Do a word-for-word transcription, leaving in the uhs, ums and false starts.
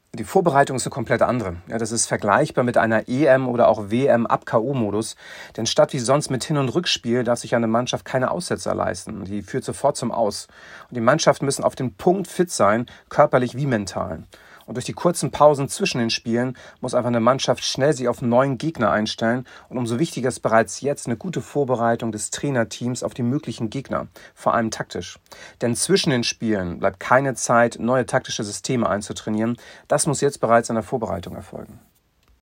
Die Vorbereitung ist eine komplett andere. Ja, das ist vergleichbar mit einer E M oder auch W M ab K O-Modus. Denn statt wie sonst mit Hin- und Rückspiel darf sich eine Mannschaft keine Aussetzer leisten. Die führt sofort zum Aus. Und die Mannschaften müssen auf den Punkt fit sein, körperlich wie mental. Und durch die kurzen Pausen zwischen den Spielen muss einfach eine Mannschaft schnell sich auf einen neuen Gegner einstellen. Und umso wichtiger ist bereits jetzt eine gute Vorbereitung des Trainerteams auf die möglichen Gegner, vor allem taktisch. Denn zwischen den Spielen bleibt keine Zeit, neue taktische Systeme einzutrainieren. Das muss jetzt bereits in der Vorbereitung erfolgen.